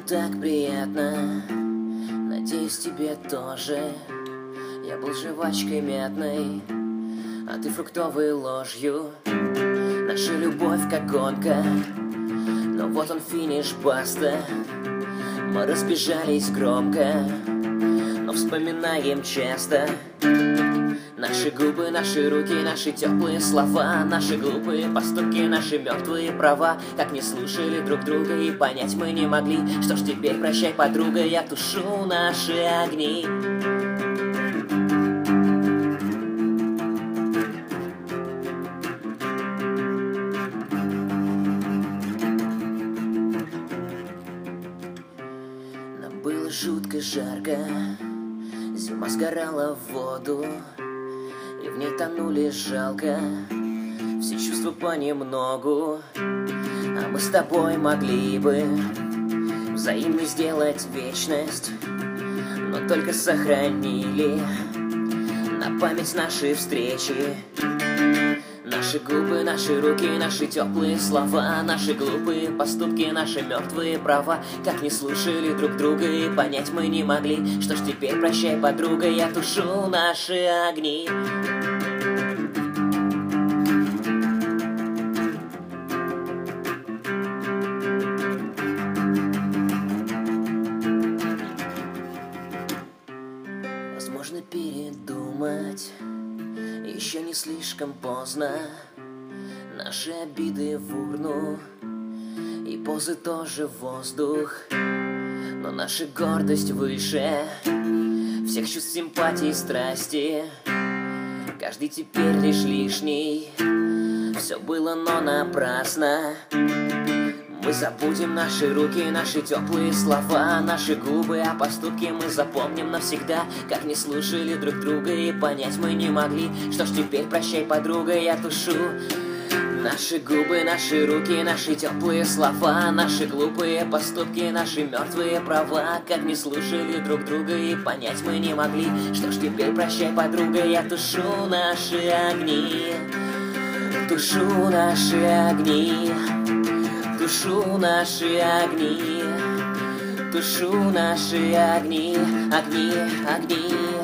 так приятно, надеюсь, тебе тоже. Я был жвачкой мятной, а ты фруктовой ложью. Наша любовь как гонка, но вот он финиш, баста. Мы разбежались громко, но вспоминаем часто. Наши губы, наши руки, наши теплые слова, наши глупые поступки, наши мертвые права. Как не слушали друг друга и понять мы не могли. Что ж теперь, прощай, подруга, я тушу наши огни. Нам было жутко жарко, зима сгорала в воду, и в ней тонули жалко все чувства понемногу. А мы с тобой могли бы взаимно сделать вечность, но только сохранили на память наши встречи. Наши губы, наши руки, наши теплые слова, наши глупые поступки, наши мертвые права. Как не слушали друг друга и понять мы не могли. Что ж теперь, прощай, подруга, я тушу наши огни. Возможно, передумать еще не слишком поздно. Наши обиды в урну и позы тоже в воздух, но наша гордость выше всех чувств, симпатии, страсти. Каждый теперь лишь лишний, все было, но напрасно. Мы забудем наши руки, наши теплые слова, наши губы, а поступки мы запомним навсегда. Как не слушали друг друга и понять мы не могли. Что ж теперь, прощай, подруга, я тушу наши губы, наши руки, наши теплые слова, наши глупые поступки, наши мертвые права. Как не слушали друг друга и понять мы не могли. Что ж теперь, прощай, подруга, я тушу наши огни. Тушу наши огни. Тушу наши огни, тушу наши огни, огни, огни.